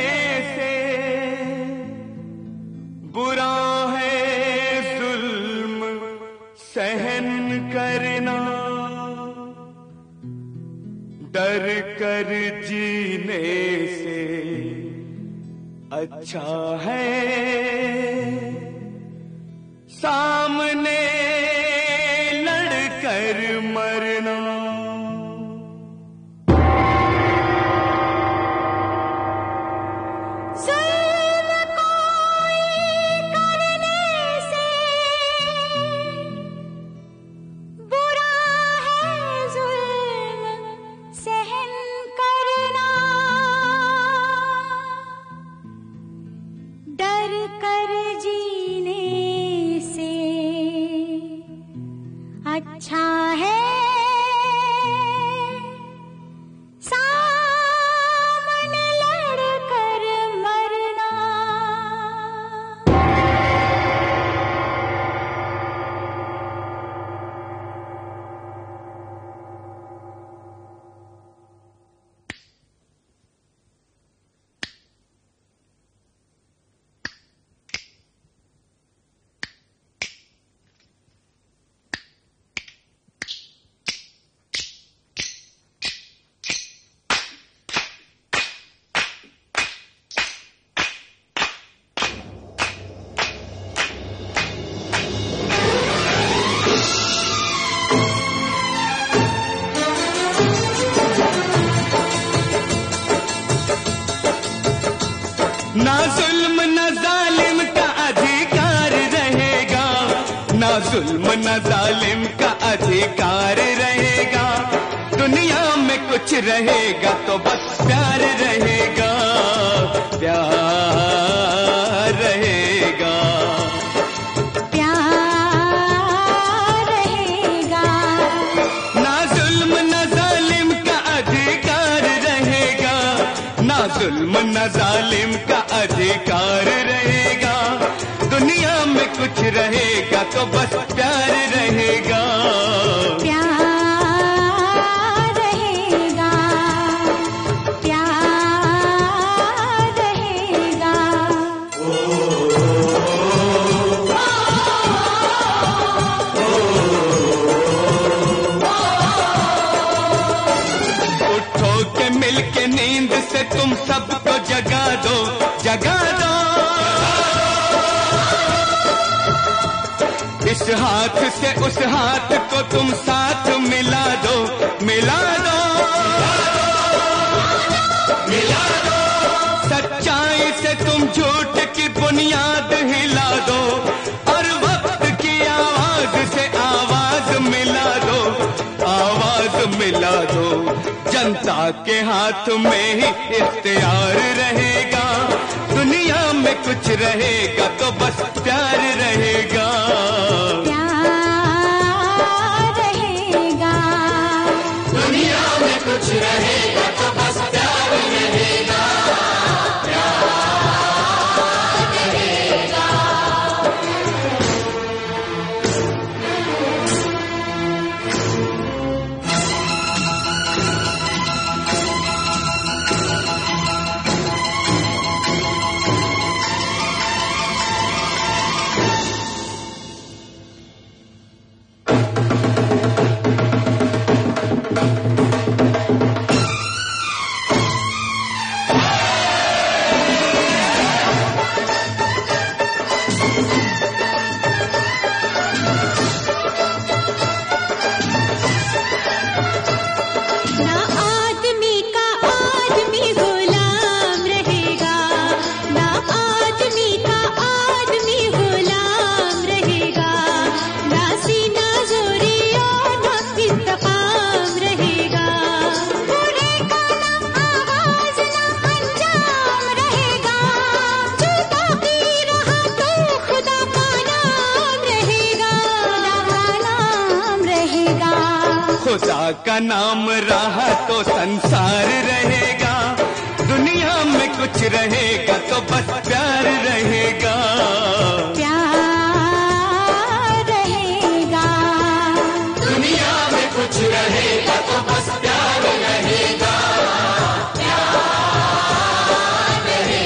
से बुरा है जुल्म सहन करना, डर कर जीने से अच्छा है सामने लड़कर मरना। अच्छा है सामने लड़कर मरना। ना जुल्म न जालिम का अधिकार रहेगा, ना जुल्म न जालिम का अधिकार रहेगा। दुनिया में कुछ रहेगा तो बस प्यार रहेगा, प्यार रहेगा, प्यार रहेगा। ना जुल्म न जालिम का अधिकार रहेगा, ना जुल्म न जालिम का अधिकार रहेगा। दुनिया में कुछ रहेगा तो बस प्यार रहेगा, प्यार रहेगा, प्यार रहेगा। उठो के मिल के नींद से तुम सबको जगा दो, जगा दो। इस हाथ से उस हाथ को तुम साथ मिला दो, मिला दो, मिला दो। सच्चाई से तुम झूठ की बुनियाद हिला दो, और वक्त की आवाज से आवाज मिला दो, आवाज मिला दो। जनता के हाथ में ही इख्तियार रहेगा, दुनिया में कुछ रहेगा तो बस प्यार रहेगा, प्यार रहेगा। दुनिया में कुछ रहेगा तो बस प्यार रहेगा, प्यार रहेगा। खुदा का नाम रहा तो संसार रहेगा, दुनिया में कुछ रहेगा तो बस प्यार रहेगा, प्यार रहेगा। दुनिया में कुछ रहेगा तो बस प्यार रहेगा, प्यार रहेगा।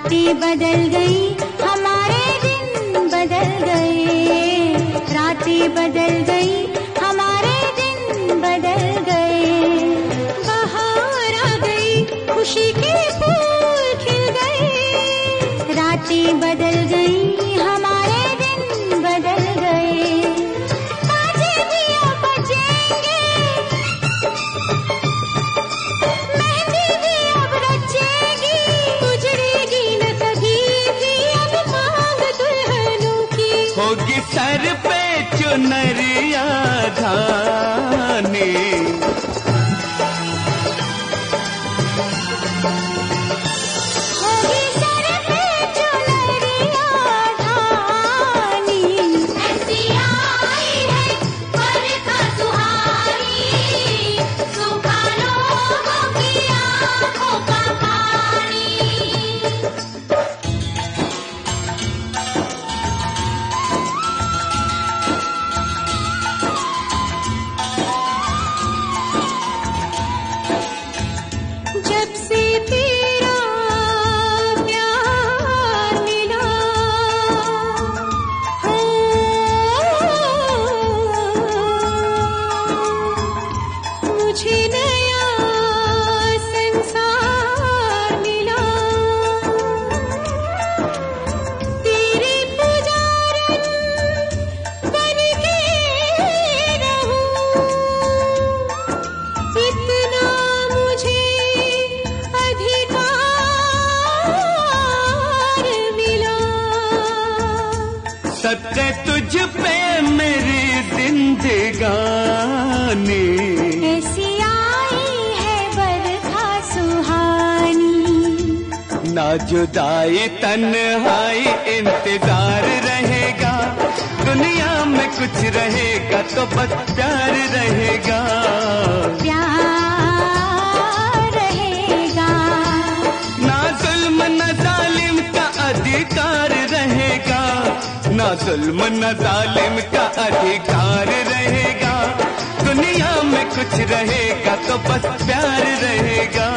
रातें बदल गई, हमारे दिन बदल गए। रातें बदल गई, हमारे दिन बदल गए। बाहर आ गई, खुशी के फूल खिल गए। रातें बदल गई, हमारे दिन बदल गए। बाजे भी अब बजेंगे, मेहंदी भी अब रचेगी। उजड़ेगी न कभी भी अब मांग दुल्हनों की। होगी सर पे चुनरिया धानी, होगी सर पे चुनरिया धानी। ऐसी आई है बरखा सुहानी, सूखा लोगों की आंखों का पानी। जब से तेरा प्यार मिला, मुझे नया संसार मिला। तेरे पुजारन बन के रहूं, इतना मुझे अधिकार मिला। सत्य तुझ पे मेरी जिंदगानी, ऐसी आई है बरखा सुहानी। ना जुदाई तन्हाई इंतजार रहेगा। दुनिया में कुछ रहेगा तो बस प्यार रहेगा। प्यार रहेगा, ना जुल्म न जालिम का अधिकार रहेगा। ना जुल्म न जालिम का अधिकार रहेगा। दुनिया में कुछ रहेगा तो बस प्यार रहेगा।